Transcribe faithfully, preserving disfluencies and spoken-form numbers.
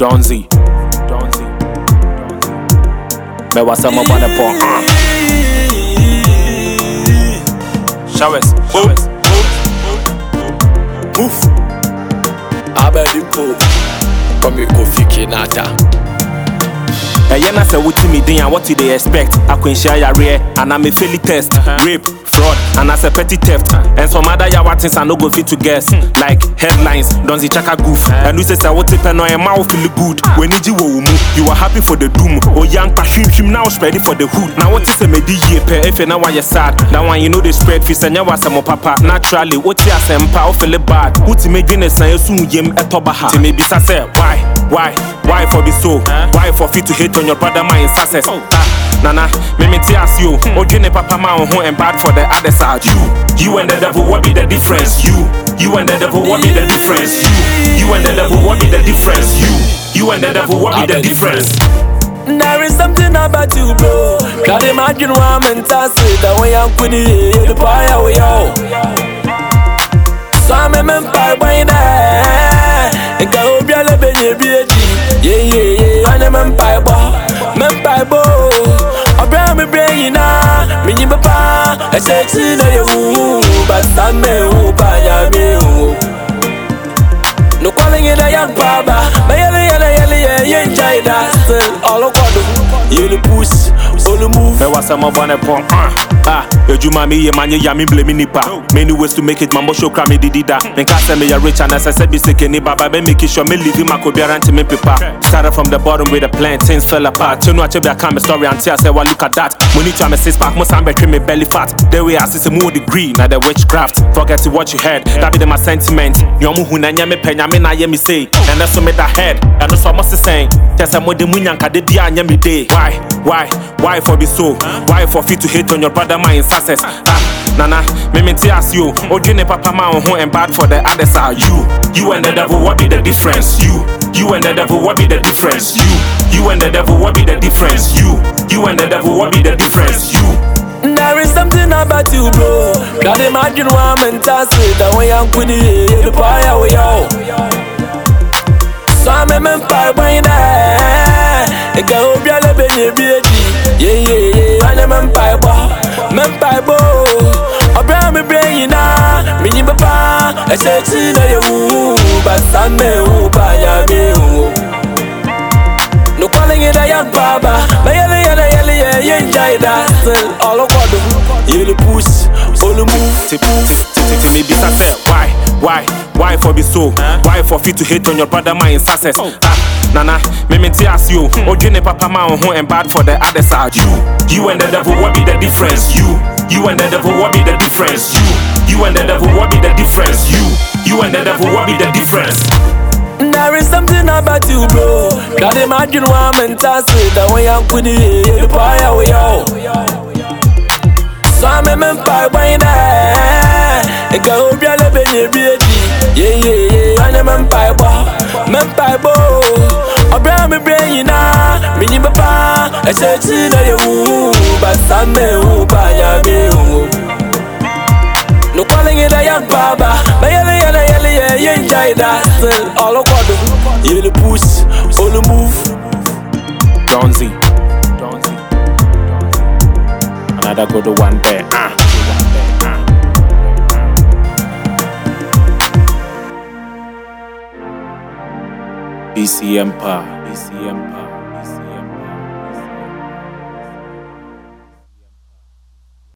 Donzi, Donzi, me was some about the pong. Showers, showers, move. Abedimpo, come you Kofi Kinata. And you say what to me, then what do they expect? I can share your rare, and I'm a fairly test, uh-huh. Rape, fraud, and as a petty theft. Uh-huh. And some other yawa things I no go fit to guess, hmm. Like headlines, Donzi chaka goof. Uh-huh. And we say what to pen on your mouth feel good. Uh-huh. When you wo you are happy for the doom. Oh young passion him now spread it for the hood. Now what is a medi year per if you now why you sad? Now when you know the spread fish and you was some papa. Naturally, what you say empower feel it bad. What to make you say soon yem etobaha. To me be say why, why, why for be so? Uh-huh. Why for fit to hate on your brother man success? Oh. Ah, nana, me me ask you. Hmm. Ojine papa man who and bad for the other side. You, you and the devil, what be the difference? You, you and the devil, what be the difference? You, you and the devil, what be the difference? You, you and the devil, what be the difference? There is something about you, bro. Can't imagine why I'm in Tassie. The way I'm putting it, the fire we all. So I'm a man by by there. And I hope you're a baby. Yeah, yeah, yeah. I'm a man by bar. Man by bo. I bring me brain now. Me ni papa. I say to you, but I'm me by you. No calling it a young baba. My yellow, yellow, yellow, you enjoy that. All of what you the push, all the move. There was some of one upon. Ah, you do mommy, your man, you mean blaming nipa. Many ways to make it, mambo show crammy did that. Then cast me a rich and as I said, be sick any baba, make it sure me leave him, I could be around to me paper. Started from the bottom with the plan, things fell apart. You know, I tell you, I can't story until I say, well, look at that. When you try me six pack, must have betray me belly fat. The way I see some more degree, now the witchcraft. Forget to what you heard, that be the my sentiment. You know, who nanya me pen, I mean, I hear me say, and that's what made that head, and that's what I must say. Tell some more the munyanka, the dia, and me day. Why, why, why for be so? Why for fit to hate on your brother, my success? Ah, nana, me me ask you. Ojine papa man who and bad for the other side. You, you and the devil, what be the difference? You, you and the devil, what be the difference? You, you and the devil, what be the difference? You, you and the devil, what be the difference? You. There is something about you, bro. Can't imagine why I'm in Tassie. The way I'm putting it, the fire we all. So I'm a man by by there. And I hope you're a baby. Yeah, yeah, yeah. I'm a man by bar. Man by bo. I bring me brain now. Me ni papa. I say to you, but I'm me by you. No calling it a young baba. My yellow, yellow, yellow, you enjoy that. All of what you the push, all the move. To me, be say why, why, why for be so? Why for fit to hate on your brother man success? Ah, nana, me me ask you. Ojine papa man who and bad for the other side. You, you and the devil, what be the difference? You, you and the devil, what be the difference? You, you and the devil, what be the difference? You, you and the devil, what be the difference? There is something about you, bro. Can't imagine why I'm in Tassie. The way I'm putting it, the fire we all. So I'm a man by by there. And I hope you're a baby. Yeah, yeah, yeah. I'm a man by bar. Man by bo. I bring me brain now. Me ni papa. I say to you, but I'm me by you. No calling it a young baba. My yellow, yellow, yellow, you enjoy that. All of what you the push, all the move. Donzi, Donzi, another good one there. Ah. B C Empire, B C Empire.